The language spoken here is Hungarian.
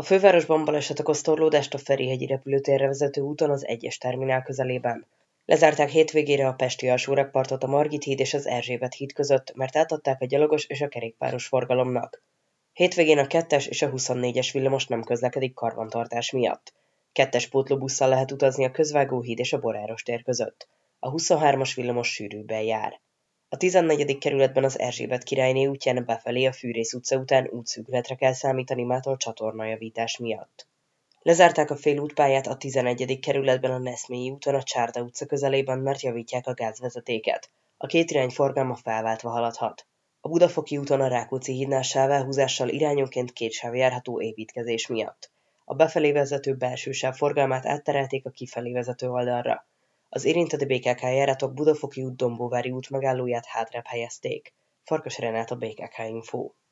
A fővárosban baleset okoz torlódást a Ferihegyi repülőtérre vezető úton az 1-es terminál közelében. Lezárták hétvégére a pesti alsórakpartot a Margit híd és az Erzsébet híd között, mert átadták a gyalogos és a kerékpáros forgalomnak. Hétvégén a 2-es és a 24-es villamos nem közlekedik karbantartás miatt. 2-es pótlóbusszal lehet utazni a Közvágóhíd és a Boráros tér között. A 23-as villamos sűrűbben jár. A 14. kerületben az Erzsébet királyné útján befelé a Fűrész utca után útszűkületre kell számítani mától csatornajavítás miatt. Lezárták a félútpályát a 11. kerületben a Neszmélyi úton a Csárda utca közelében, mert javítják a gázvezetéket. A két irány forgalma felváltva haladhat. A Budafoki úton a Rákóczi hídnál sávelhúzással irányonként 2 sáv járható építkezés miatt. A befelé vezető belső sáv forgalmát átterelték a kifelé vezető oldalra. Az érintett BKK járatok Budafoki út Dombóvári út megállóját hátrébb helyezték. Farkas Renát, a BKK Info.